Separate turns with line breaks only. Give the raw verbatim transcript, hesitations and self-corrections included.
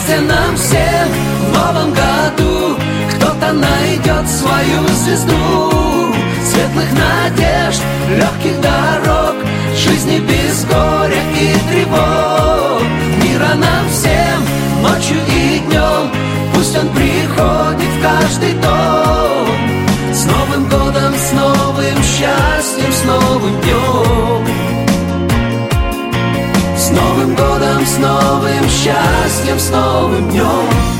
счастья нам всем в новом году. Кто-то найдет свою звезду, светлых надежд, легких дорог, жизни без горя и тревог. Мира нам всем ночью и днем, пусть он приходит в каждый дом. С Новым годом, с новым счастьем, с новым днем. С Новым годом, с новым счастьем, с новым днем.